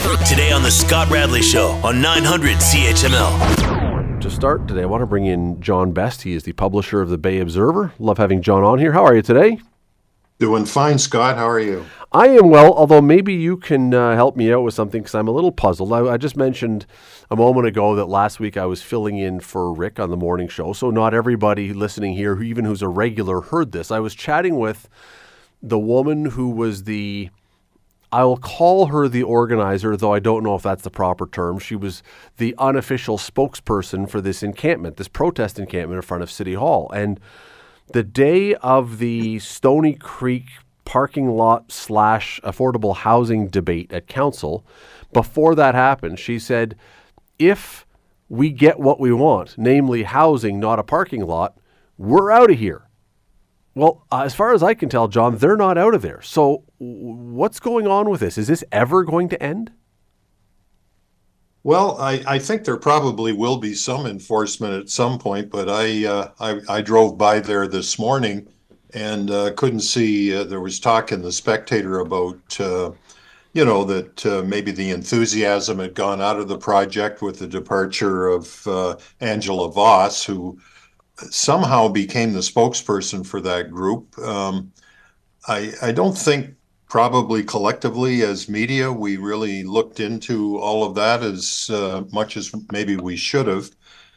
Today on the Scott Radley Show on 900 CHML. To start today, I want to bring in John Best. He is the publisher of the Bay Observer. Love having John on here. How are you today? Doing fine, Scott. How are you? I am well, although maybe you can help me out with something because I'm a little puzzled. I just mentioned a moment ago that last week I was filling in for Rick on the morning show, so not everybody listening here, even who's a regular, heard this. I was chatting with the woman who was I'll call her the organizer, though I don't know if that's the proper term. She was the unofficial spokesperson for this encampment, this protest encampment in front of City Hall. And the day of the Stony Creek parking lot / affordable housing debate at council, before that happened, she said, if we get what we want, namely housing, not a parking lot, we're out of here. Well, as far as I can tell, John, they're not out of there. So what's going on with this? Is this ever going to end? Well, I think there probably will be some enforcement at some point, but I drove by there this morning and couldn't see. There was talk in the Spectator about, that maybe the enthusiasm had gone out of the project with the departure of Angela Voss, who somehow became the spokesperson for that group. I don't think probably collectively as media, we really looked into all of that as much as maybe we should have.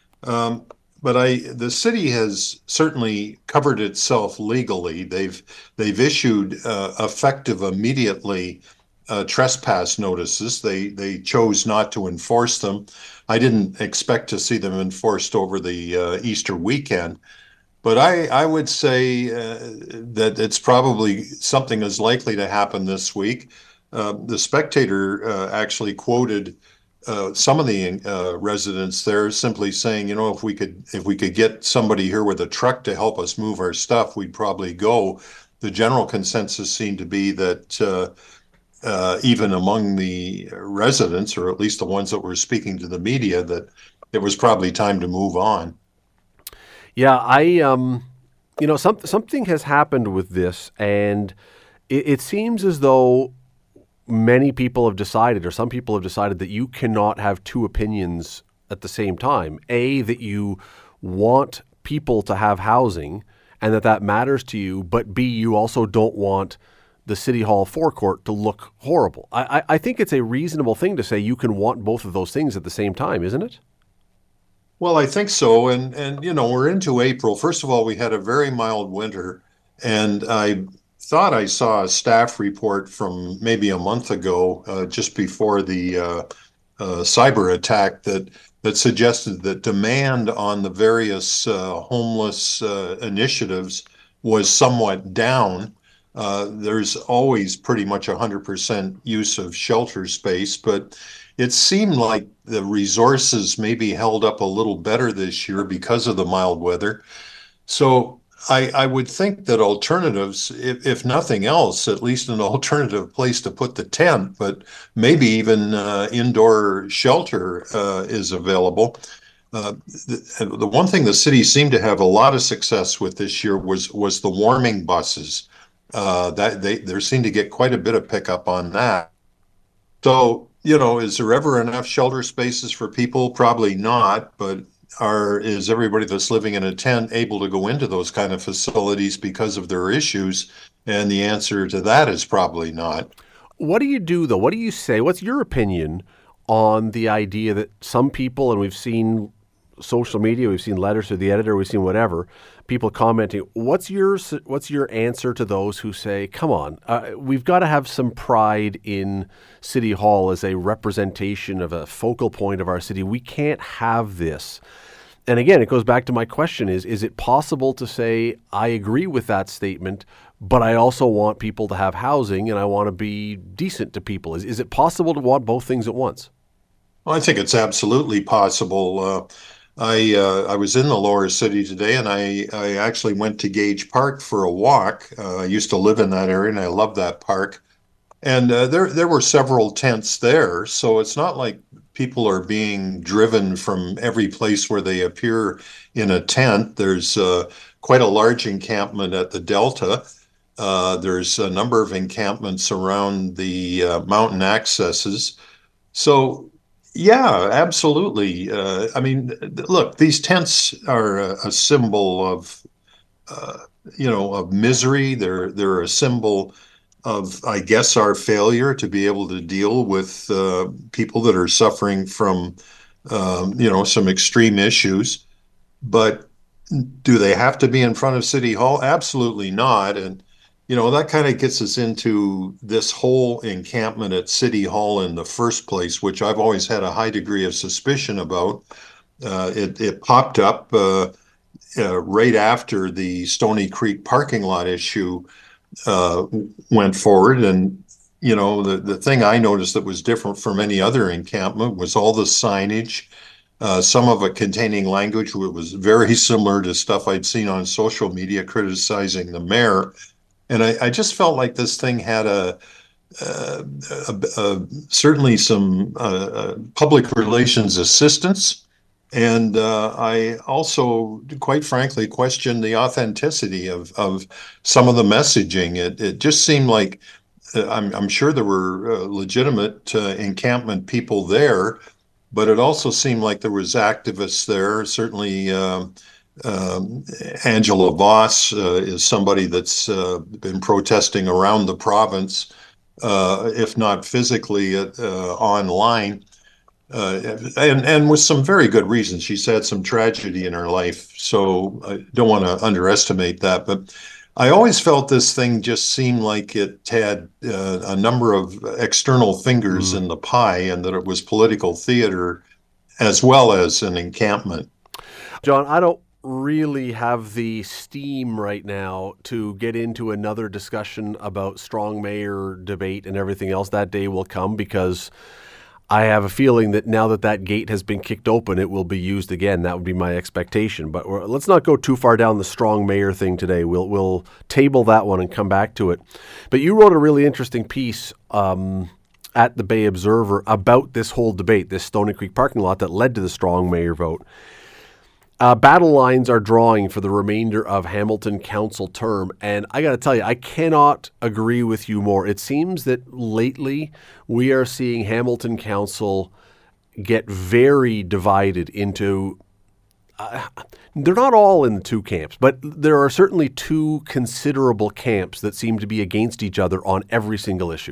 But the city has certainly covered itself legally. They've issued effective immediately trespass notices. They chose not to enforce them. I didn't expect to see them enforced over the Easter weekend, but I would say that it's probably something is likely to happen this week. The Spectator actually quoted some of the residents there simply saying, if we could get somebody here with a truck to help us move our stuff, we'd probably go. The general consensus seemed to be that even among the residents, or at least the ones that were speaking to the media, that it was probably time to move on. Yeah, something has happened with this, and it seems as though many people have decided, or some people have decided, that you cannot have two opinions at the same time. A, that you want people to have housing and that matters to you, but B, you also don't want the City Hall forecourt to look horrible. I think it's a reasonable thing to say you can want both of those things at the same time, isn't it? Well, I think so. And we're into April. First of all, we had a very mild winter, and I thought I saw a staff report from maybe a month ago, just before the cyber attack, that suggested that demand on the various homeless initiatives was somewhat down. There's always pretty much 100% use of shelter space, but it seemed like the resources maybe held up a little better this year because of the mild weather. So I would think that alternatives, if nothing else, at least an alternative place to put the tent, but maybe even indoor shelter is available. The one thing the city seemed to have a lot of success with this year was the warming buses. There seemed to get quite a bit of pickup on that. So, is there ever enough shelter spaces for people? Probably not, but is everybody that's living in a tent able to go into those kind of facilities because of their issues? And the answer to that is probably not. What do you do, though? What do you say? What's your opinion on the idea that some people, and we've seen social media, we've seen letters to the editor, we've seen whatever, people commenting. What's your answer to those who say, come on, we've got to have some pride in City Hall as a representation of a focal point of our city. We can't have this. And again, it goes back to my question is it possible to say, I agree with that statement, but I also want people to have housing and I want to be decent to people? Is it possible to want both things at once? Well, I think it's absolutely possible. I was in the lower city today, and I actually went to Gage Park for a walk. I used to live in that area, and I love that park. And there were several tents there, so it's not like people are being driven from every place where they appear in a tent. There's quite a large encampment at the Delta. There's a number of encampments around the mountain accesses. So, yeah, absolutely. I mean, look, these tents are a symbol of, uh, of misery. They're a symbol of, I guess, our failure to be able to deal with people that are suffering from, some extreme issues. But do they have to be in front of City Hall? Absolutely not. And, that kind of gets us into this whole encampment at City Hall in the first place, which I've always had a high degree of suspicion about. It popped up right after the Stony Creek parking lot issue uh, went forward. And, the thing I noticed that was different from any other encampment was all the signage, some of it containing language that was very similar to stuff I'd seen on social media criticizing the mayor. And I just felt like this thing had uh, certainly some public relations assistance. And I also, quite frankly, questioned the authenticity of some of the messaging. It just seemed like I'm sure there were legitimate encampment people there, but it also seemed like there was activists there. Certainly, Angela Voss is somebody that's been protesting around the province, if not physically, online, and with some very good reasons. She's had some tragedy in her life, so I don't want to underestimate that. But I always felt this thing just seemed like it had a number of external fingers in the pie, and that it was political theater as well as an encampment. John, I don't really have the steam right now to get into another discussion about strong mayor debate and everything else. That day will come because I have a feeling that now that that gate has been kicked open, it will be used again. That would be my expectation. But let's not go too far down the strong mayor thing today. We'll table that one and come back to it. But you wrote a really interesting piece at the Bay Observer about this whole debate, this Stony Creek parking lot that led to the strong mayor vote. Battle lines are drawing for the remainder of Hamilton Council term, and I got to tell you, I cannot agree with you more. It seems that lately we are seeing Hamilton Council get very divided into they're not all in the two camps, but there are certainly two considerable camps that seem to be against each other on every single issue.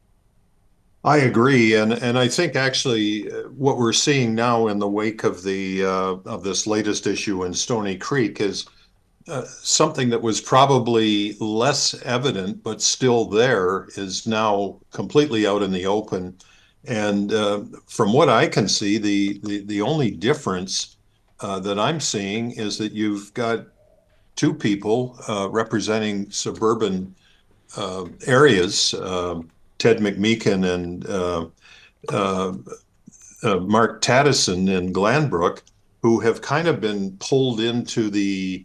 I agree, and I think actually what we're seeing now in the wake of the of this latest issue in Stony Creek is something that was probably less evident, but still there, is now completely out in the open. And from what I can see, the only difference that I'm seeing is that you've got two people representing suburban areas, Ted McMeekin and uh, Mark Tattison in Glanbrook, who have kind of been pulled into the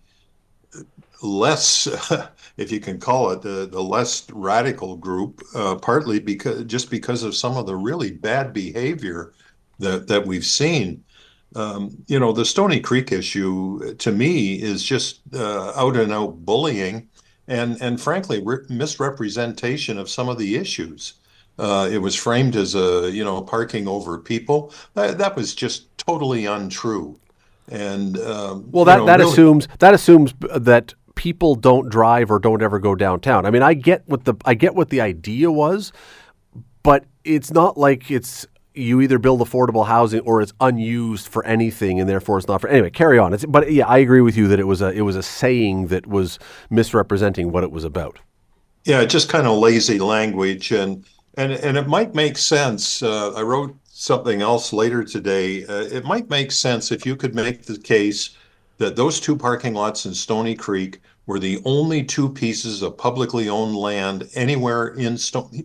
less, if you can call it, the less radical group, partly because of some of the really bad behavior that we've seen. The Stony Creek issue to me is just out and out bullying and frankly misrepresentation of some of the issues. It was framed as parking over people. That was just totally untrue. And Well, really, assumes that people don't drive or don't ever go downtown. I mean, I get what the idea was, but it's not like it's you either build affordable housing or it's unused for anything, and therefore it's not for. Anyway, carry on. But yeah, I agree with you that it was a saying that was misrepresenting what it was about. yeah, just kind of lazy language, and it might make sense. I wrote something else later today. It might make sense if you could make the case that those two parking lots in Stony Creek were the only two pieces of publicly owned land anywhere in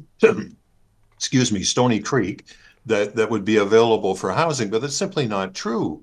excuse me, Stony Creek that would be available for housing, but that's simply not true.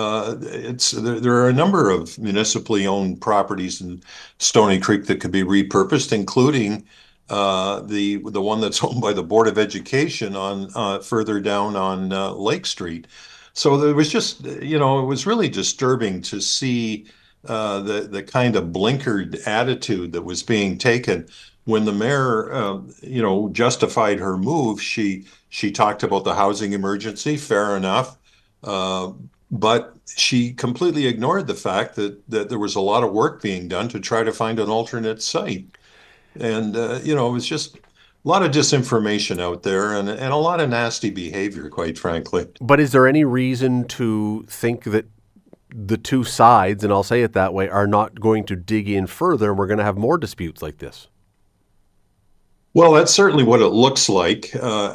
There are a number of municipally owned properties in Stony Creek that could be repurposed, including the one that's owned by the Board of Education on further down on Lake Street. So there was just, it was really disturbing to see the kind of blinkered attitude that was being taken. when the mayor, justified her move, she talked about the housing emergency, fair enough. But she completely ignored the fact that there was a lot of work being done to try to find an alternate site. And, it was just a lot of disinformation out there and a lot of nasty behavior, quite frankly. But is there any reason to think that the two sides, and I'll say it that way, are not going to dig in further and we're going to have more disputes like this? Well, that's certainly what it looks like.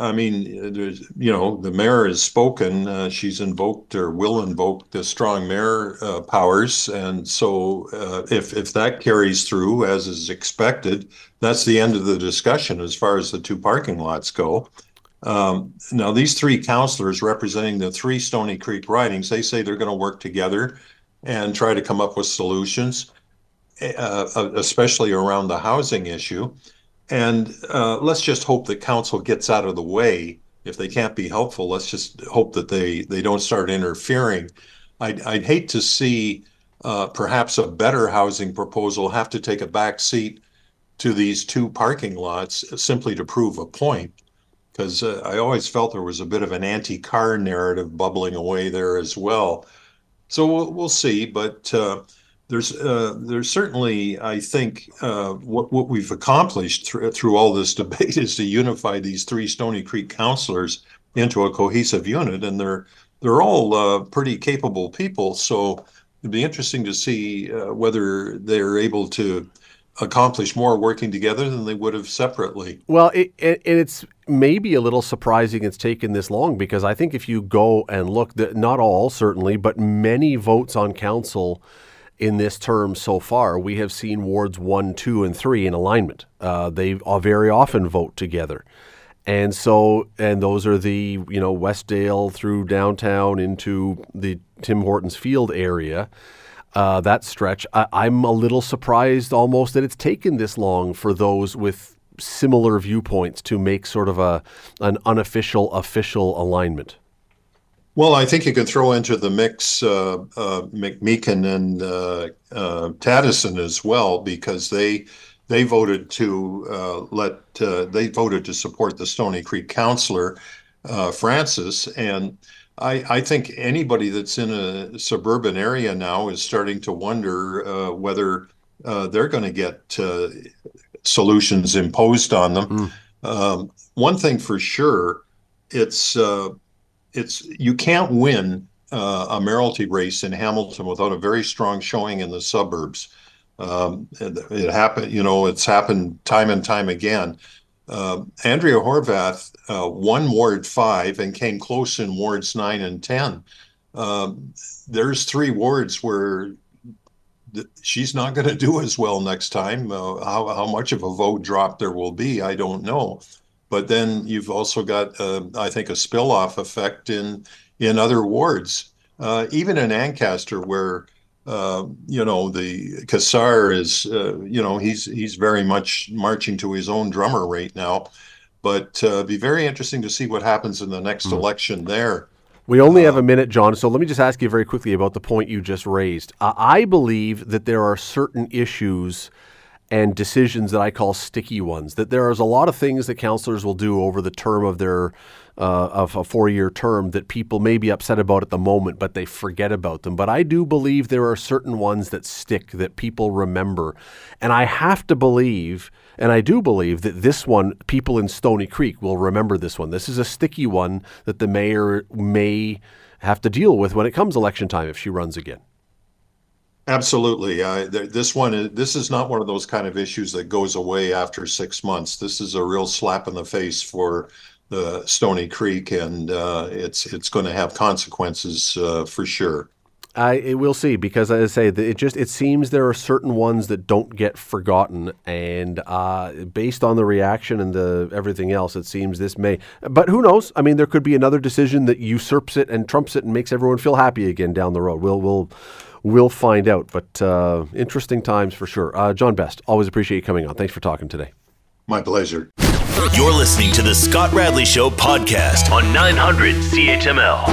The mayor has spoken. She's invoked or will invoke the strong mayor powers. And so if that carries through, as is expected, that's the end of the discussion as far as the two parking lots go. Now, these three councillors representing the three Stoney Creek ridings, they say they're going to work together and try to come up with solutions, especially around the housing issue. And let's just hope that council gets out of the way. If they can't be helpful, let's just hope that they don't start interfering. I'd hate to see perhaps a better housing proposal have to take a back seat to these two parking lots simply to prove a point, because I always felt there was a bit of an anti-car narrative bubbling away there as well. So we'll see, but there's certainly, I think, what we've accomplished through all this debate is to unify these three Stoney Creek councillors into a cohesive unit, and they're all pretty capable people. So it'd be interesting to see whether they're able to accomplish more working together than they would have separately. Well, it's maybe a little surprising it's taken this long, because I think if you go and look, not all certainly, but many votes on council in this term so far, we have seen wards 1, 2, and 3 in alignment. They very often vote together. And those are the, Westdale through downtown into the Tim Hortons Field area, that stretch. I'm a little surprised almost that it's taken this long for those with similar viewpoints to make sort of an unofficial, official alignment. Well, I think you could throw into the mix McMeekin and Taddison as well, because they voted to support the Stoney Creek councillor, Francis. And I think anybody that's in a suburban area now is starting to wonder whether they're going to get solutions imposed on them. One thing for sure, it's you can't win a mayoralty race in Hamilton without a very strong showing in the suburbs. It happened, it's happened time and time again. Andrea Horvath won Ward 5 and came close in Wards 9 and 10. There's 3 wards where she's not going to do as well next time. How much of a vote drop there will be, I don't know. But then you've also got, I think, a spill-off effect in other wards, even in Ancaster, where the Cassar is, he's very much marching to his own drummer right now. But be very interesting to see what happens in the next election there. We only have a minute, John, so let me just ask you very quickly about the point you just raised. I believe that there are certain issues and decisions that I call sticky ones, that there is a lot of things that councillors will do over the term of their of a 4-year term that people may be upset about at the moment, but they forget about them. But I do believe there are certain ones that stick, that people remember. And I have to believe, and I do believe, that this one, people in Stoney Creek will remember this one. This is a sticky one that the mayor may have to deal with when it comes election time if she runs again. Absolutely. This is not one of those kind of issues that goes away after 6 months. This is a real slap in the face for the Stoney Creek, and it's going to have consequences for sure. We'll see, because as I say, it seems there are certain ones that don't get forgotten, and based on the reaction and everything else, it seems this may. But who knows? I mean, there could be another decision that usurps it and trumps it and makes everyone feel happy again down the road. We'll find out, but interesting times for sure. John Best, always appreciate you coming on. Thanks for talking today. My pleasure. You're listening to the Scott Radley Show podcast on 900 CHML.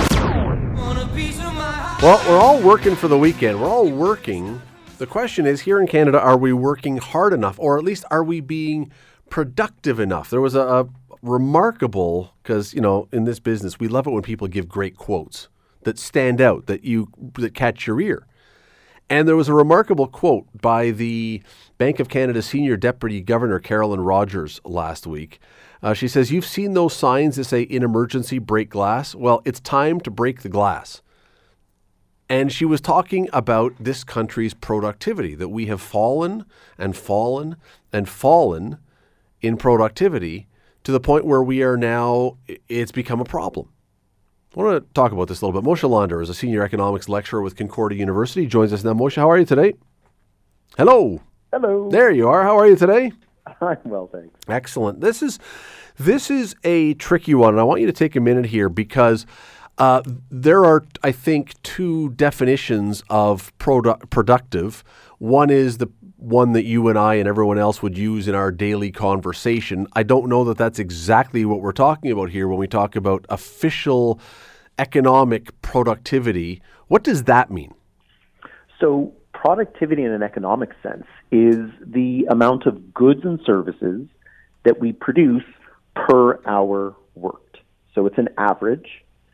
Well, we're all working for the weekend. We're all working. The question is, here in Canada, are we working hard enough? Or at least, are we being productive enough. There was a remarkable, because, in this business, we love it when people give great quotes that stand out, that catch your ear. And there was a remarkable quote by the Bank of Canada Senior Deputy Governor Carolyn Rogers last week. She says, "You've seen those signs that say, 'In emergency, break glass.' Well, it's time to break the glass." And she was talking about this country's productivity, that we have fallen and fallen and fallen in productivity to the point where we are now, it's become a problem. I want to talk about this a little bit. Moshe Lander is a senior economics lecturer with Concordia University. He joins us now. Moshe, how are you today? Hello. Hello. There you are. How are you today? I'm well, thanks. Excellent. This is a tricky one, and I want you to take a minute here because there are, I think, two definitions of productive. One is the one that you and I and everyone else would use in our daily conversation. I don't know that that's exactly what we're talking about here when we talk about official economic productivity. What does that mean? So productivity in an economic sense is the amount of goods and services that we produce per hour worked. So it's an average,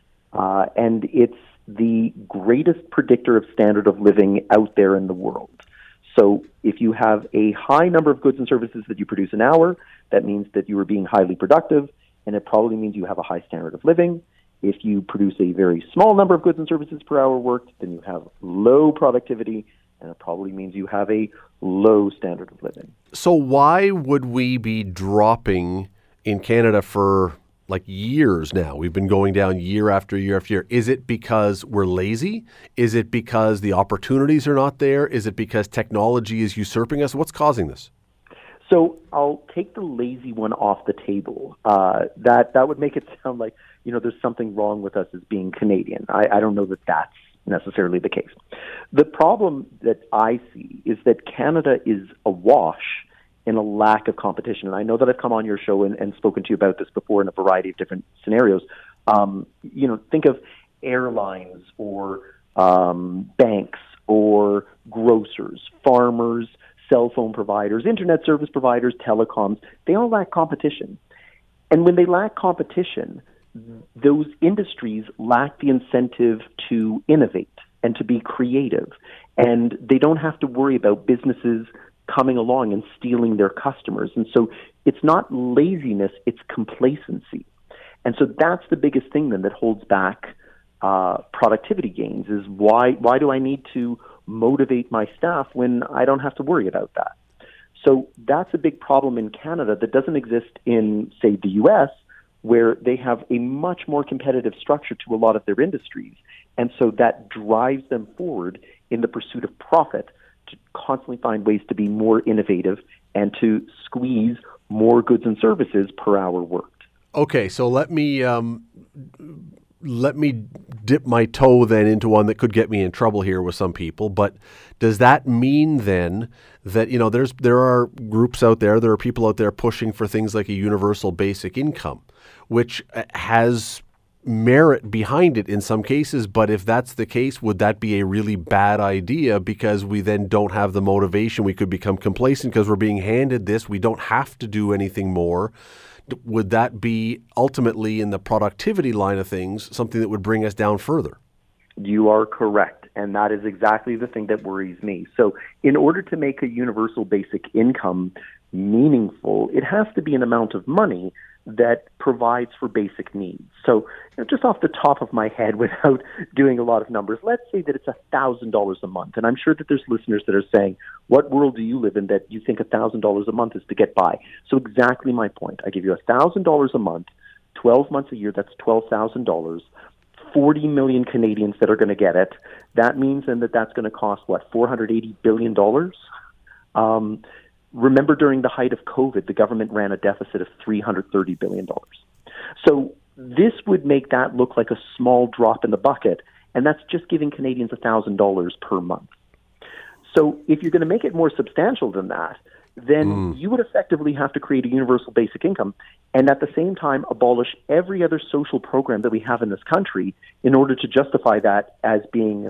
and it's the greatest predictor of standard of living out there in the world. So if you have a high number of goods and services that you produce an hour, that means that you are being highly productive, and it probably means you have a high standard of living. If you produce a very small number of goods and services per hour worked, then you have low productivity, and it probably means you have a low standard of living. So why would we be dropping in Canada for years now? We've been going down year after year after year. Is it because we're lazy? Is it because the opportunities are not there? Is it because technology is usurping us? What's causing this? So I'll take the lazy one off the table. That would make it sound like, there's something wrong with us as being Canadian. I don't know that that's necessarily the case. The problem that I see is that Canada is awash in a lack of competition. And I know that I've come on your show and spoken to you about this before in a variety of different scenarios. Think of airlines or banks or grocers, farmers, cell phone providers, internet service providers, telecoms. They all lack competition. And when they lack competition, those industries lack the incentive to innovate and to be creative. And they don't have to worry about businesses coming along and stealing their customers. And so it's not laziness, it's complacency. And so that's the biggest thing then that holds back productivity gains is why do I need to motivate my staff when I don't have to worry about that? So that's a big problem in Canada that doesn't exist in, say, the U.S., where they have a much more competitive structure to a lot of their industries. And so that drives them forward in the pursuit of profit, to constantly find ways to be more innovative and to squeeze more goods and services per hour worked. Okay, so let me dip my toe then into one that could get me in trouble here with some people. But does that mean then that there are groups out there, there are people out there pushing for things like a universal basic income, which has merit behind it in some cases, but if that's the case, would that be a really bad idea because we then don't have the motivation? We could become complacent because we're being handed this. We don't have to do anything more. Would that be ultimately in the productivity line of things something that would bring us down further? You are correct, and that is exactly the thing that worries me. So in order to make a universal basic income meaningful, it has to be an amount of money that provides for basic needs. So just off the top of my head, without doing a lot of numbers, let's say that it's $1,000 a month. And I'm sure that there's listeners that are saying, what world do you live in that you think $1,000 a month is to get by? So exactly my point. I give you $1,000 a month, 12 months a year, that's $12,000. 40 million Canadians that are going to get it. That means then that's going to cost, $480 billion? Remember, during the height of COVID, the government ran a deficit of $330 billion. So this would make that look like a small drop in the bucket, and that's just giving Canadians $1,000 per month. So if you're going to make it more substantial than that, then you would effectively have to create a universal basic income and at the same time abolish every other social program that we have in this country in order to justify that as being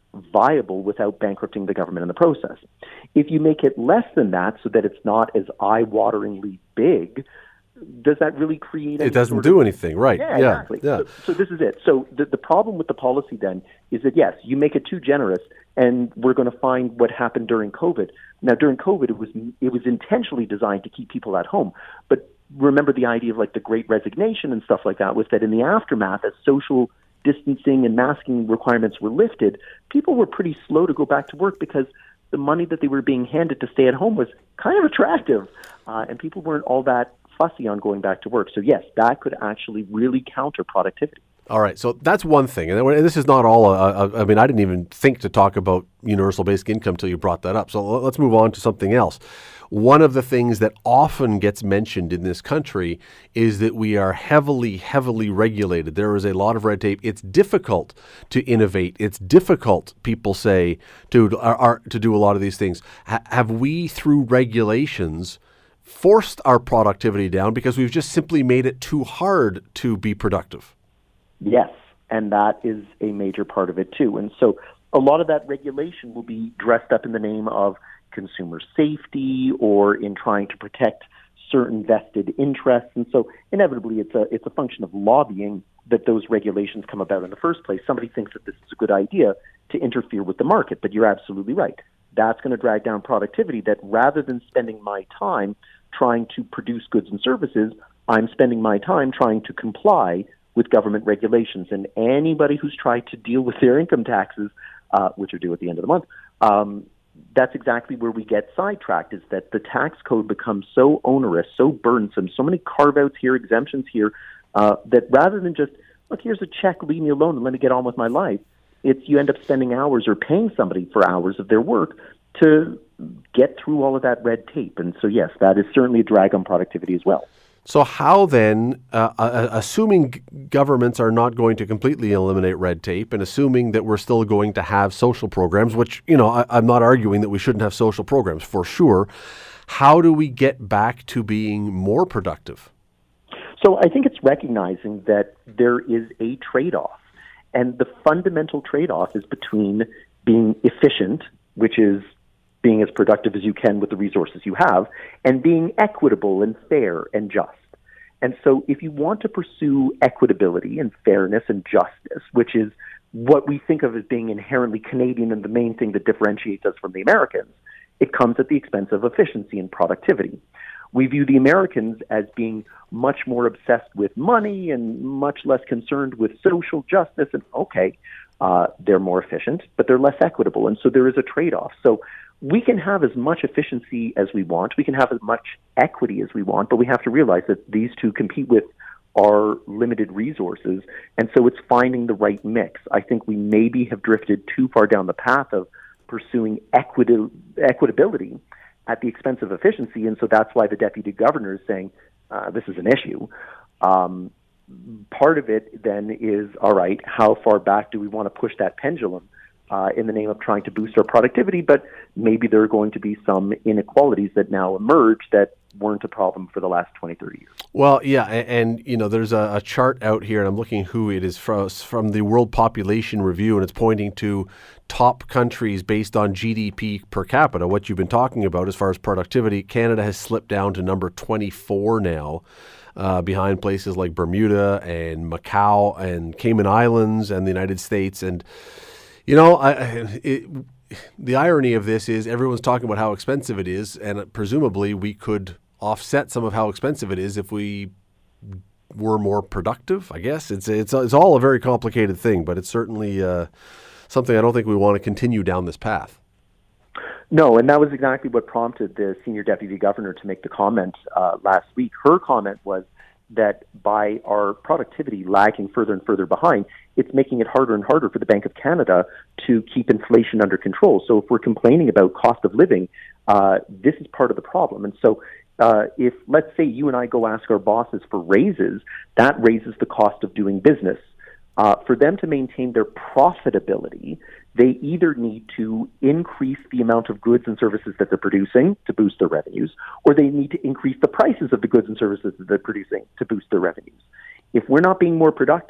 viable without bankrupting the government in the process. If you make it less than that so that it's not as eye-wateringly big, does that really create It doesn't do anything, right? Yeah, exactly. Yeah. So this is it. So the problem with the policy then is that, yes, you make it too generous, and we're going to find what happened during COVID. Now, during COVID, it was intentionally designed to keep people at home. But remember the idea of like the Great Resignation and stuff like that was that in the aftermath, as social distancing and masking requirements were lifted, people were pretty slow to go back to work because the money that they were being handed to stay at home was kind of attractive, and people weren't all that fussy on going back to work. So yes, that could actually really counter productivity. All right, so that's one thing. And this is not all, I mean, I didn't even think to talk about universal basic income until you brought that up. So let's move on to something else. One of the things that often gets mentioned in this country is that we are heavily, heavily regulated. There is a lot of red tape. It's difficult to innovate. It's difficult, people say, to do a lot of these things. Have we, through regulations, forced our productivity down because we've just simply made it too hard to be productive? Yes, and that is a major part of it too. And so a lot of that regulation will be dressed up in the name of consumer safety or in trying to protect certain vested interests. And so inevitably it's a function of lobbying that those regulations come about in the first place. Somebody thinks that this is a good idea to interfere with the market, but you're absolutely right. That's going to drag down productivity, that rather than spending my time trying to produce goods and services, I'm spending my time trying to comply with government regulations. And anybody who's tried to deal with their income taxes, which are due at the end of the month, that's exactly where we get sidetracked, is that the tax code becomes so onerous, so burdensome, so many carve-outs here, exemptions here, that rather than just, look, here's a check, leave me alone and let me get on with my life, you end up spending hours or paying somebody for hours of their work to get through all of that red tape. And so, yes, that is certainly a drag on productivity as well. So how then, assuming governments are not going to completely eliminate red tape and assuming that we're still going to have social programs, which, I'm not arguing that we shouldn't have social programs for sure, how do we get back to being more productive? So I think it's recognizing that there is a trade-off. And the fundamental trade-off is between being efficient, which is being as productive as you can with the resources you have, and being equitable and fair and just. And so if you want to pursue equitability and fairness and justice, which is what we think of as being inherently Canadian and the main thing that differentiates us from the Americans, it comes at the expense of efficiency and productivity. We view the Americans as being much more obsessed with money and much less concerned with social justice. And they're more efficient, but they're less equitable. And so there is a trade-off. So we can have as much efficiency as we want. We can have as much equity as we want, but we have to realize that these two compete with our limited resources. And so it's finding the right mix. I think we maybe have drifted too far down the path of pursuing equitability at the expense of efficiency. And so that's why the deputy governor is saying this is an issue. Part of it then is, all right, how far back do we want to push that pendulum in the name of trying to boost our productivity? But maybe there are going to be some inequalities that now emerge that weren't a problem for the last 20, 30 years. Well, yeah, and there's a chart out here, and I'm looking who it is from the World Population Review, and it's pointing to top countries based on GDP per capita, what you've been talking about as far as productivity. Canada has slipped down to number 24 now, behind places like Bermuda and Macau and Cayman Islands and the United States. And the irony of this is everyone's talking about how expensive it is, and presumably we could offset some of how expensive it is if we were more productive. I guess it's all a very complicated thing, but it's certainly something I don't think we want to continue down this path. No, and that was exactly what prompted the senior deputy governor to make the comment last week. Her comment was that by our productivity lagging further and further behind, it's making it harder and harder for the Bank of Canada to keep inflation under control. So if we're complaining about cost of living, this is part of the problem. And so if, let's say, you and I go ask our bosses for raises, that raises the cost of doing business. For them to maintain their profitability, they either need to increase the amount of goods and services that they're producing to boost their revenues, or they need to increase the prices of the goods and services that they're producing to boost their revenues. If we're not being more productive,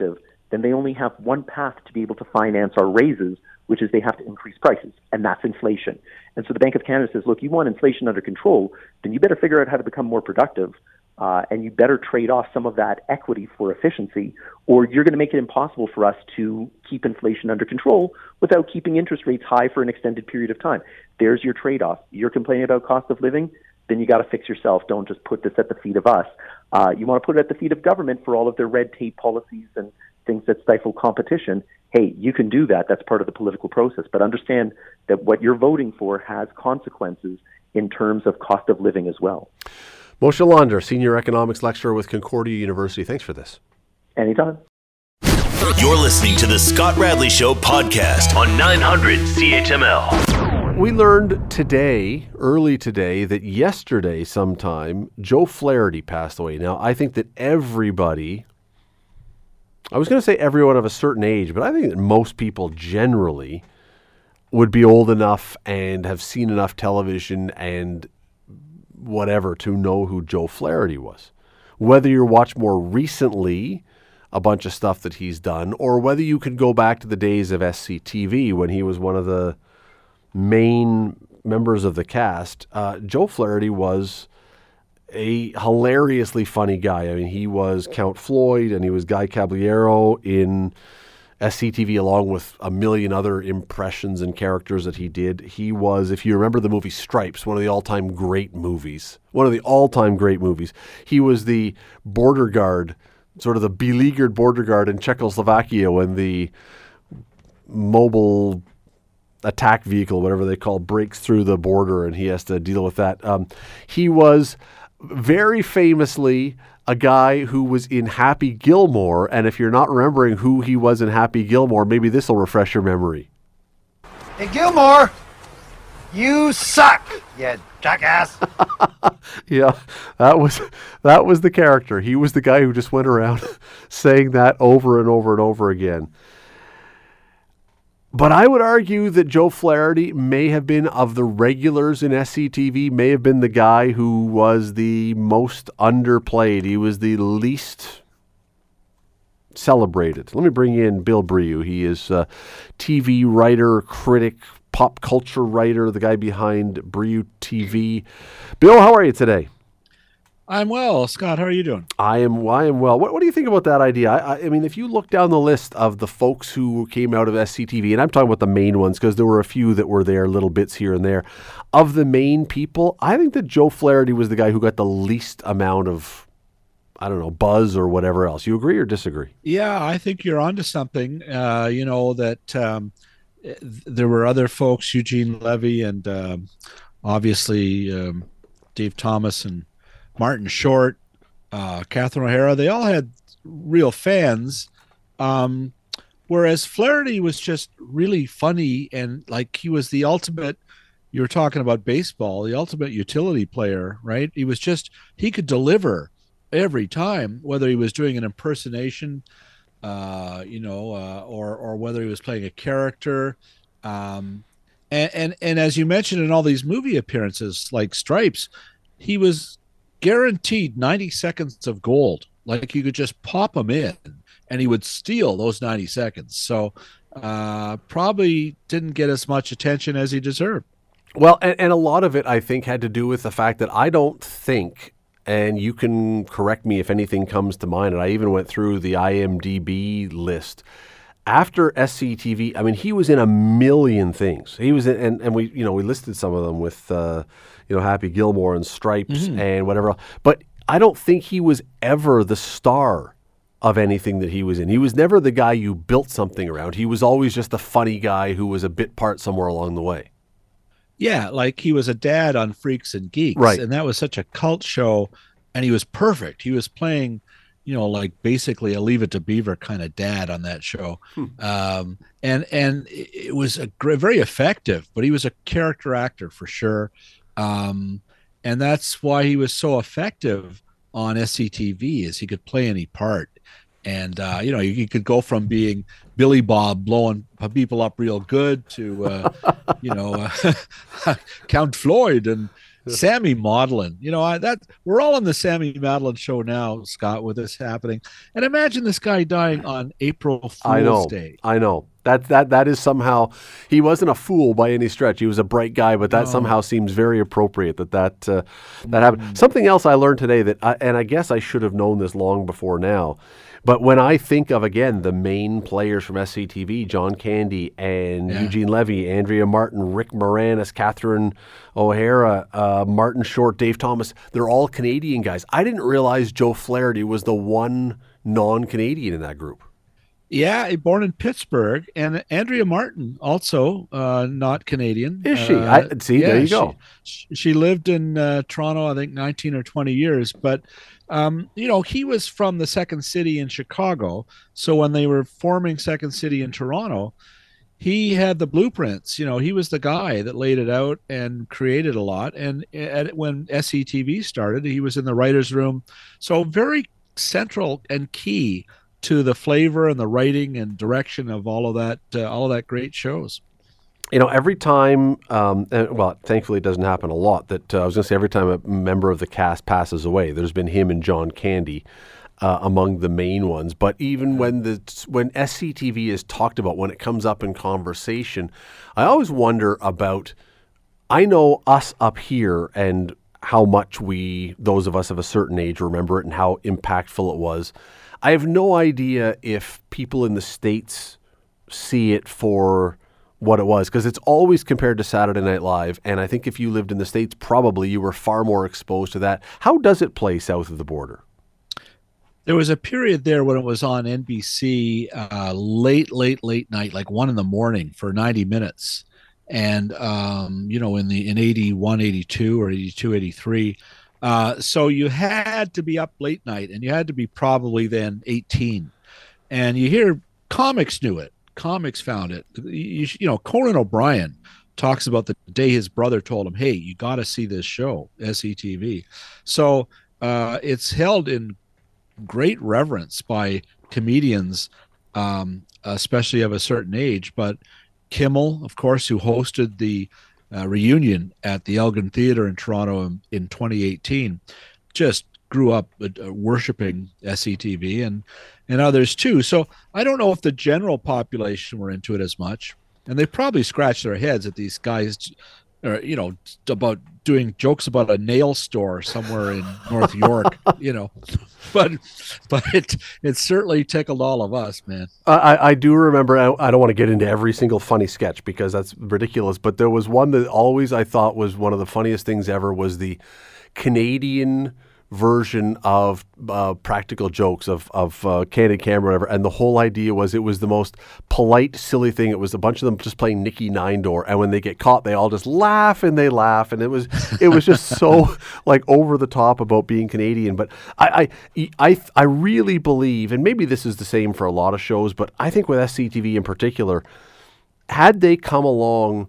then they only have one path to be able to finance our raises, which is they have to increase prices, and that's inflation. And so the Bank of Canada says, look, you want inflation under control, then you better figure out how to become more productive, and you better trade off some of that equity for efficiency, or you're going to make it impossible for us to keep inflation under control without keeping interest rates high for an extended period of time. There's your trade-off. You're complaining about cost of living, then you got to fix yourself. Don't just put this at the feet of us. You want to put it at the feet of government for all of their red tape policies and things that stifle competition. Hey, you can do that. That's part of the political process. But understand that what you're voting for has consequences in terms of cost of living as well. Moshe Launder, Senior Economics Lecturer with Concordia University. Thanks for this. Anytime. You're listening to the Scott Radley Show podcast on 900 CHML. We learned today, early today, that yesterday sometime, Joe Flaherty passed away. Now, I think that everybody, I was going to say everyone of a certain age, but I think that most people generally would be old enough and have seen enough television and whatever to know who Joe Flaherty was. Whether you watch more recently a bunch of stuff that he's done, or whether you could go back to the days of SCTV when he was one of the main members of the cast, Joe Flaherty was a hilariously funny guy. I mean, he was Count Floyd and he was Guy Caballero in SCTV, along with a million other impressions and characters that he did. He was, if you remember the movie Stripes, one of the all-time great movies. He was the border guard, sort of the beleaguered border guard in Czechoslovakia when the mobile attack vehicle, whatever they call, breaks through the border and he has to deal with that. He was very famously a guy who was in Happy Gilmore, and if you're not remembering who he was in Happy Gilmore, maybe this will refresh your memory. Hey, Gilmore, you suck, you jackass. Yeah, that was the character. He was the guy who just went around saying that over and over and over again. But I would argue that Joe Flaherty may have been, of the regulars in SCTV, may have been the guy who was the most underplayed. He was the least celebrated. Let me bring in Bill Brieux. He is a TV writer, critic, pop culture writer, the guy behind Brieux TV. Bill, how are you today? I'm well. Scott, how are you doing? I am well. What do you think about that idea? I mean, if you look down the list of the folks who came out of SCTV, and I'm talking about the main ones because there were a few that were there, little bits here and there. Of the main people, I think that Joe Flaherty was the guy who got the least amount of, I don't know, buzz or whatever else. You agree or disagree? Yeah, I think you're onto something. That there were other folks, Eugene Levy and obviously Dave Thomas and Martin Short, Catherine O'Hara, they all had real fans, whereas Flaherty was just really funny and like he was the ultimate, you were talking about baseball, the ultimate utility player, right? He could deliver every time, whether he was doing an impersonation, or whether he was playing a character. And as you mentioned in all these movie appearances like Stripes, he was guaranteed 90 seconds of gold. Like you could just pop him in and he would steal those 90 seconds. So probably didn't get as much attention as he deserved. Well, and a lot of it, I think, had to do with the fact that I don't think, and you can correct me if anything comes to mind, and I even went through the IMDb list. After SCTV, I mean, he was in a million things. He was in, and we listed some of them with, Happy Gilmore and Stripes and whatever else. But I don't think he was ever the star of anything that he was in. He was never the guy you built something around. He was always just the funny guy who was a bit part somewhere along the way. Yeah, like he was a dad on Freaks and Geeks. Right. And that was such a cult show, and he was perfect. He was playing, like basically a Leave It to Beaver kind of dad on that show. And it was very effective, but he was a character actor for sure. And that's why he was so effective on SCTV, is he could play any part. And, you could go from being Billy Bob blowing people up real good to, Count Floyd and Sammy Maudlin. That we're all on the Sammy Maudlin show now, Scott, with this happening. And imagine this guy dying on April Fool's Day. I know. That is somehow, he wasn't a fool by any stretch. He was a bright guy, but that somehow seems very appropriate that happened. Something else I learned today and I guess I should have known this long before now, but when I think of, again, the main players from SCTV, John Candy and Eugene Levy, Andrea Martin, Rick Moranis, Catherine O'Hara, Martin Short, Dave Thomas, they're all Canadian guys. I didn't realize Joe Flaherty was the one non-Canadian in that group. Yeah, born in Pittsburgh, and Andrea Martin also not Canadian. Is she? There you go. She lived in Toronto, I think, 19 or 20 years. But he was from the Second City in Chicago. So when they were forming Second City in Toronto, he had the blueprints. He was the guy that laid it out and created a lot. And when SCTV started, he was in the writer's room. So very central and key to the flavor and the writing and direction of all of that great shows. Every time, thankfully it doesn't happen a lot, that I was going to say every time a member of the cast passes away, there's been him and John Candy among the main ones. But even when SCTV is talked about, when it comes up in conversation, I always wonder about, I know us up here and how much those of us of a certain age, remember it and how impactful it was. I have no idea if people in the States see it for what it was, because it's always compared to Saturday Night Live. And I think if you lived in the States, probably you were far more exposed to that. How does it play south of the border? There was a period there when it was on NBC late night, like 1 a.m. for 90 minutes. And, in 81, 82 or 82, 83, so you had to be up late night, and you had to be probably then 18. And you hear comics knew it. Comics found it. Conan O'Brien talks about the day his brother told him, hey, you got to see this show, SCTV. So it's held in great reverence by comedians, especially of a certain age. But Kimmel, of course, who hosted the reunion at the Elgin Theatre in Toronto in 2018, just grew up worshiping SCTV and others too. So I don't know if the general population were into it as much, and they probably scratched their heads at these guys, about doing jokes about a nail store somewhere in North York, but it certainly tickled all of us, man. I do remember, I don't want to get into every single funny sketch because that's ridiculous, but there was one that always I thought was one of the funniest things ever, was the Canadian version of practical jokes of Candid Camera, whatever. And the whole idea was it was the most polite, silly thing. It was a bunch of them just playing Nicky Nine Door, and when they get caught, they all just laugh and they laugh, and it was just so like over the top about being Canadian. But I really believe, and maybe this is the same for a lot of shows, but I think with SCTV in particular, had they come along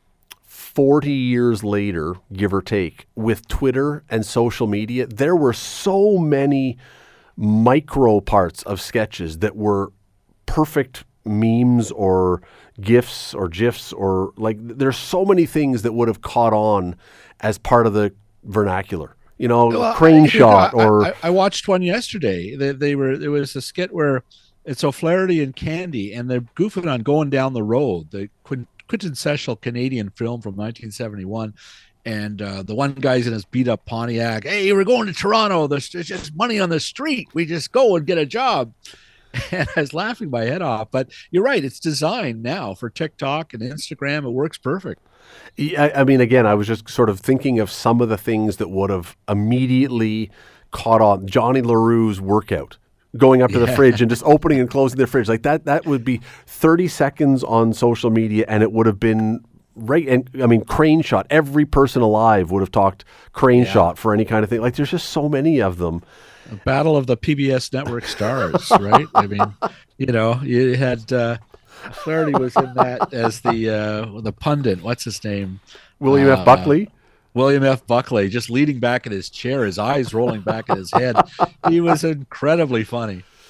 40 years later, give or take, with Twitter and social media, there were so many micro parts of sketches that were perfect memes or GIFs or GIFs, or like there's so many things that would have caught on as part of the vernacular. Crane shot or... I watched one yesterday. There was a skit where it's O'Flaherty and Candy, and they're goofing on Going Down the Road, the quintessential Canadian film from 1971, and the one guy's in his beat up Pontiac. Hey, we're going to Toronto. There's just money on the street. We just go and get a job. And I was laughing my head off. But you're right. It's designed now for TikTok and Instagram. It works perfect. Yeah, I mean, again, I was just sort of thinking of some of the things that would have immediately caught on. Johnny LaRue's workout, going up to the fridge and just opening and closing the fridge like that would be 30 seconds on social media, and it would have been right. And I mean, crane shot, every person alive would have talked crane shot for any kind of thing. Like there's just so many of them. A battle of the PBS network stars, right? I mean, you had Flaherty was in that as the pundit. What's his name? William F. Buckley. William F. Buckley, just leaning back in his chair, his eyes rolling back in his head. He was incredibly funny.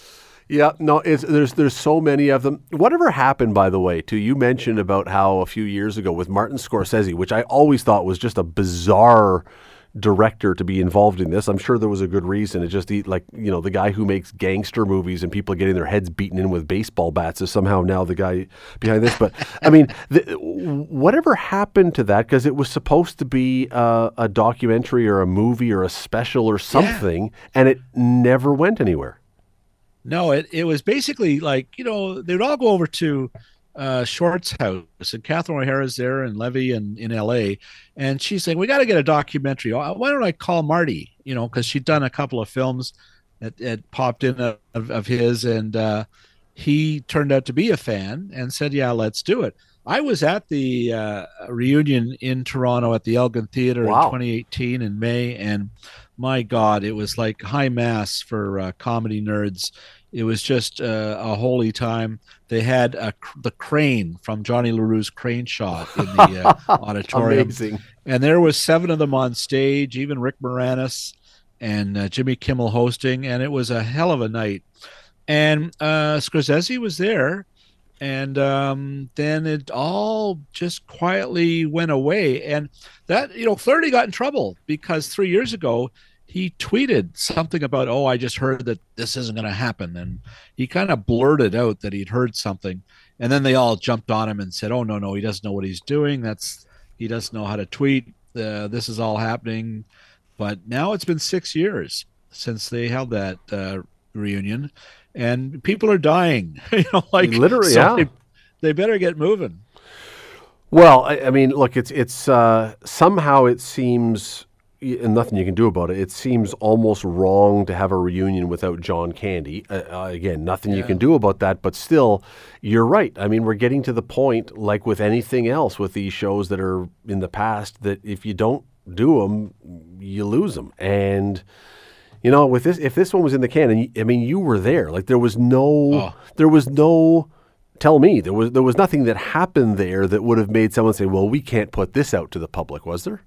Yeah, no, there's so many of them. Whatever happened, by the way, to you mentioned about how a few years ago with Martin Scorsese, which I always thought was just a bizarre director to be involved in this. I'm sure there was a good reason. It just the guy who makes gangster movies and people getting their heads beaten in with baseball bats is somehow now the guy behind this. But I mean, whatever happened to that? Because it was supposed to be a documentary or a movie or a special or something, and it never went anywhere. No, it was basically like, they'd all go over to Short's house, and Catherine O'Hara's there and Levy in LA. And she's saying, we got to get a documentary. Why don't I call Marty? Because she'd done a couple of films that popped in of his, and he turned out to be a fan and said, yeah, let's do it. I was at the reunion in Toronto at the Elgin Theatre in 2018 in May, and my God, it was like high mass for comedy nerds. It was just a holy time. They had the crane from Johnny LaRue's Crane Shot in the auditorium. Amazing. And there was 7 of them on stage, even Rick Moranis and Jimmy Kimmel hosting, and it was a hell of a night. And Scorsese was there, and then it all just quietly went away. And that, Flaherty got in trouble because 3 years ago, he tweeted something about, I just heard that this isn't going to happen. And he kind of blurted out that he'd heard something. And then they all jumped on him and said, oh, no, he doesn't know what he's doing. He doesn't know how to tweet. This is all happening. But now it's been 6 years since they held that reunion, and people are dying. Literally, so they better get moving. Well, I mean, look, it's somehow it seems, and nothing you can do about it, it seems almost wrong to have a reunion without John Candy. Again, nothing you can do about that, but still, you're right. I mean, we're getting to the point, like with anything else with these shows that are in the past, that if you don't do them, you lose them. And, with this, if this one was in the can, and I mean, you were there, like there was no, tell me, there was nothing that happened there that would have made someone say, well, we can't put this out to the public, was there?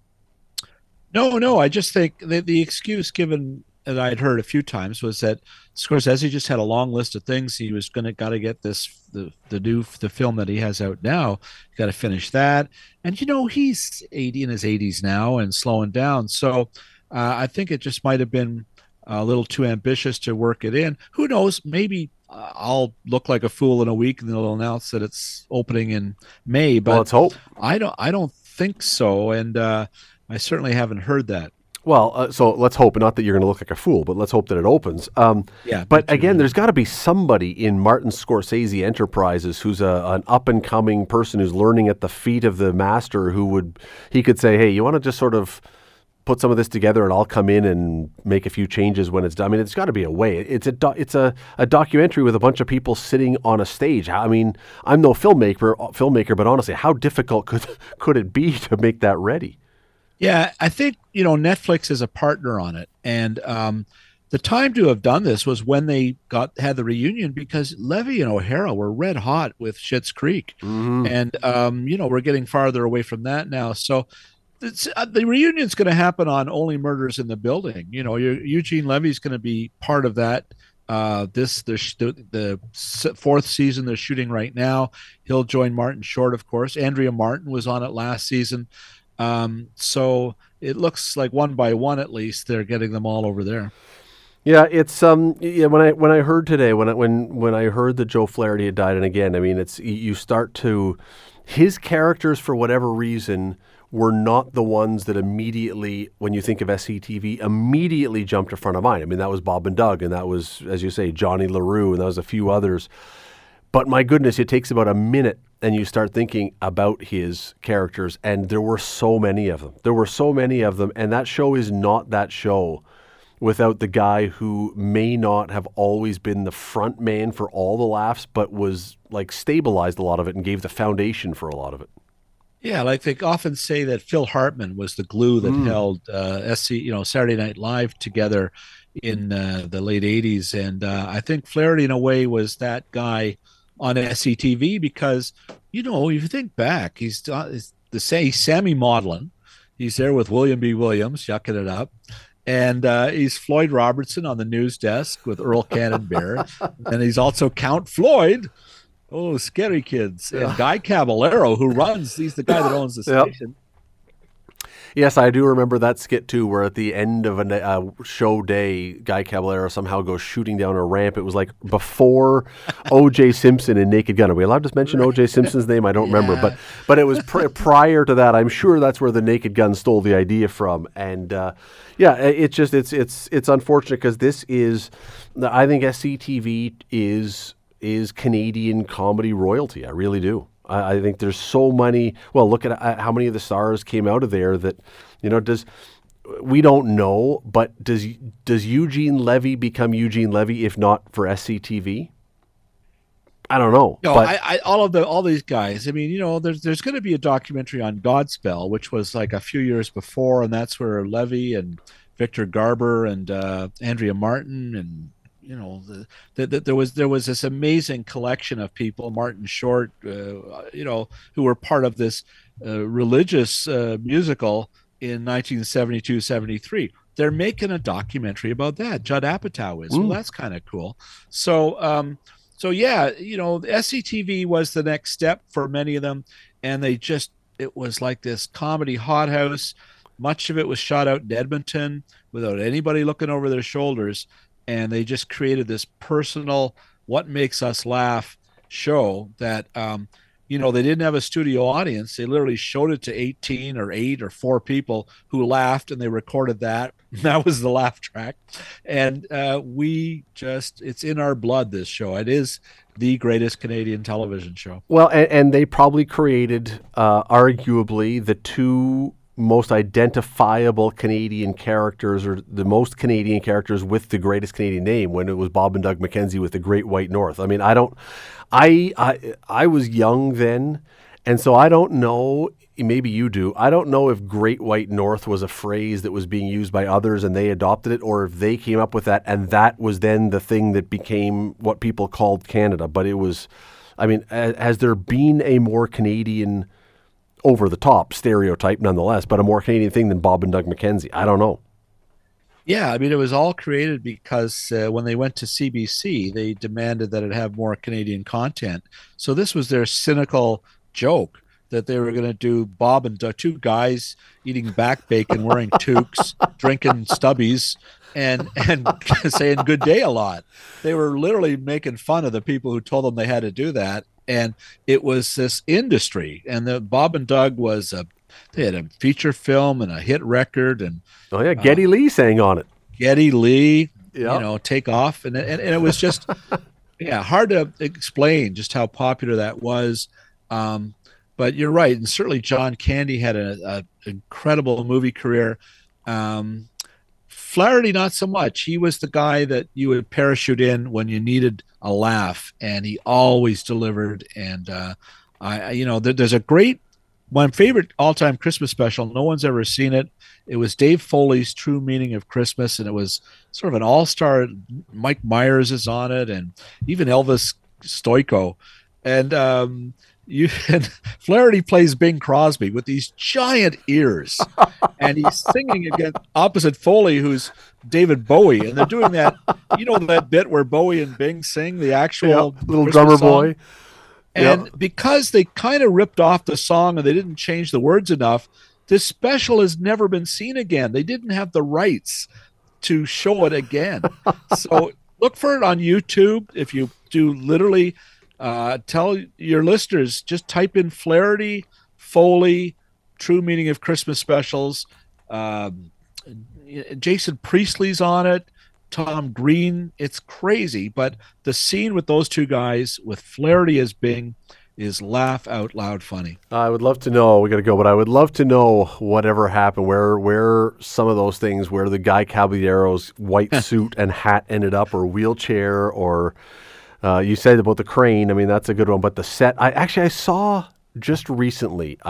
No. I just think the excuse given that I'd heard a few times was that Scorsese just had a long list of things he was got to get the film that he has out now. Got to finish that, and he's 80 in his 80s now and slowing down. So I think it just might have been a little too ambitious to work it in. Who knows? Maybe I'll look like a fool in a week and they'll announce that it's opening in May. But let's hope. I don't think so, and I certainly haven't heard that. Well, so let's hope, not that you're going to look like a fool, but let's hope that it opens. But again, there's got to be somebody in Martin Scorsese Enterprises who's an up-and-coming person who's learning at the feet of the master he could say, hey, you want to just sort of put some of this together and I'll come in and make a few changes when it's done. I mean, it's got to be a way. It's a documentary with a bunch of people sitting on a stage. I mean, I'm no filmmaker, but honestly, how difficult could it be to make that ready? Yeah, I think, Netflix is a partner on it. And the time to have done this was when they had the reunion, because Levy and O'Hara were red hot with Schitt's Creek. Mm-hmm. And, we're getting farther away from that now. So the reunion's going to happen on Only Murders in the Building. Eugene Levy's going to be part of that. The 4th season they're shooting right now. He'll join Martin Short, of course. Andrea Martin was on it last season. So it looks like one by one, at least, they're getting them all over there. Yeah, it's when I heard today, when I heard that Joe Flaherty had died, and again, I mean, it's you start to, his characters for whatever reason were not the ones that immediately, when you think of SCTV, immediately jumped to front of mind. I mean, that was Bob and Doug, and that was, as you say, Johnny LaRue, and that was a few others. But my goodness, it takes about a minute and you start thinking about his characters, and there were so many of them. And that show is not that show without the guy who may not have always been the front man for all the laughs, but was like stabilized a lot of it and gave the foundation for a lot of it. Yeah, like they often say that Phil Hartman was the glue that held Saturday Night Live together in the late 80s. And I think Flaherty, in a way, was that guy on SCTV because, if you think back, he's Sammy Maudlin. He's there with William B. Williams, yucking it up. And he's Floyd Robertson on the news desk with Earl Cannon Bear. And he's also Count Floyd. Oh, Scary Kids. And Guy Caballero, who runs, he's the guy that owns the station. Yes, I do remember that skit too, where at the end of a show day, Guy Caballero somehow goes shooting down a ramp. It was like before O.J. Simpson and Naked Gun. Are we allowed to mention O.J. Simpson's name? I don't remember, but it was prior to that. I'm sure that's where the Naked Gun stole the idea from. And it's unfortunate because this is, I think SCTV is Canadian comedy royalty. I really do. I think there's so many. Well, look at how many of the stars came out of there that, we don't know, but does Eugene Levy become Eugene Levy if not for SCTV? I don't know. No, all these guys. I mean, there's going to be a documentary on Godspell, which was like a few years before, and that's where Levy and Victor Garber and Andrea Martin and there was this amazing collection of people, Martin Short, who were part of this religious musical in 1972-73. They're making a documentary about that. Judd Apatow is. Well, that's kind of cool. So SCTV was the next step for many of them, and it was like this comedy hothouse. Much of it was shot out in Edmonton without anybody looking over their shoulders. And they just created this personal, what makes us laugh show that, they didn't have a studio audience. They literally showed it to 18 or 8 or 4 people who laughed, and they recorded that. That was the laugh track. And it's in our blood, this show. It is the greatest Canadian television show. Well, and they probably created, arguably, the two most identifiable Canadian characters, or the most Canadian characters with the greatest Canadian name, when it was Bob and Doug McKenzie with the Great White North. I mean, I was young then, and so I don't know, maybe you do, I don't know if Great White North was a phrase that was being used by others and they adopted it, or if they came up with that and that was then the thing that became what people called Canada. But it was, I mean, has there been a more Canadian, over the top stereotype nonetheless, but a more Canadian thing than Bob and Doug McKenzie? I don't know. Yeah, I mean, it was all created because when they went to CBC, they demanded that it have more Canadian content. So this was their cynical joke that they were going to do Bob and Doug, two guys eating back bacon, wearing toques, drinking Stubbies, and saying good day a lot. They were literally making fun of the people who told them they had to do that. And it was this industry, and the Bob and Doug they had a feature film and a hit record, and Geddy Lee sang on it. Geddy Lee, Take Off, and it was just hard to explain just how popular that was. But you're right, and certainly John Candy had an incredible movie career. Flaherty, not so much. He was the guy that you would parachute in when you needed a laugh, and he always delivered. And there's a great, my favorite all-time Christmas special. No one's ever seen it. It was Dave Foley's True Meaning of Christmas, and it was sort of an all-star. Mike Myers is on it, and even Elvis Stoico, and Flaherty plays Bing Crosby with these giant ears, and he's singing against opposite Foley, who's David Bowie, and they're doing that. That bit where Bowie and Bing sing the actual little Christmas drummer song? boy. And because they kind of ripped off the song and they didn't change the words enough, this special has never been seen again. They didn't have the rights to show it again. So look for it on YouTube. If you do, literally tell your listeners, just type in Flaherty, Foley, True Meaning of Christmas specials. Jason Priestley's on it. Tom Green. It's crazy, but the scene with those two guys with Flaherty as Bing is laugh out loud funny. I would love to know, we got to go, but I would love to know whatever happened, where some of those things, where the Guy Caballero's white suit and hat ended up, or wheelchair, or you said about the crane. I mean, that's a good one, but the set, I saw just recently,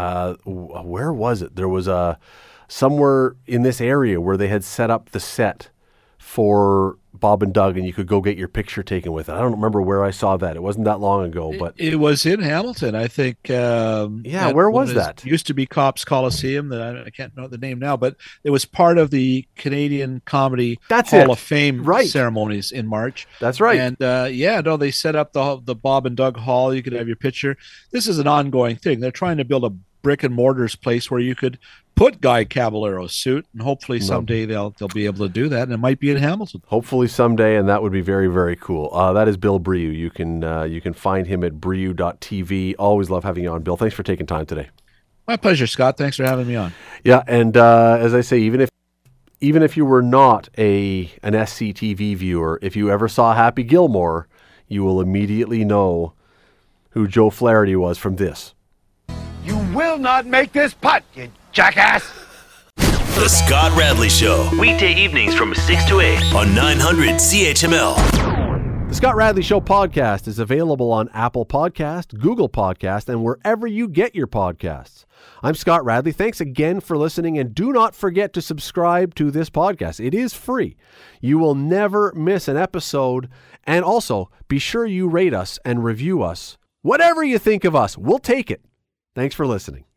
where was it? There was somewhere in this area where they had set up the set for Bob and Doug, and you could go get your picture taken with it. I don't remember where I saw that. It wasn't that long ago, but it was in Hamilton, I think. Where was that? Used to be Cops Coliseum. That I can't know the name now, but it was part of the Canadian Comedy Hall of Fame ceremonies in March. That's right. And they set up the Bob and Doug Hall. You could have your picture. This is an ongoing thing. They're trying to build a brick and mortars place where you could put Guy Caballero's suit, and hopefully someday they'll be able to do that, and it might be in Hamilton. Hopefully someday, and that would be very, very cool. That is Bill Brieux. You can find him at brieux.tv. Always love having you on, Bill. Thanks for taking time today. My pleasure, Scott. Thanks for having me on. Yeah, and as I say, even if you were not an SCTV viewer, if you ever saw Happy Gilmore, you will immediately know who Joe Flaherty was from this. You will not make this putt, you jackass! The Scott Radley Show. Weekday evenings from 6 to 8 on 900 CHML. The Scott Radley Show podcast is available on Apple Podcast, Google Podcast, and wherever you get your podcasts. I'm Scott Radley. Thanks again for listening, and do not forget to subscribe to this podcast. It is free. You will never miss an episode, and also be sure you rate us and review us. Whatever you think of us, we'll take it. Thanks for listening.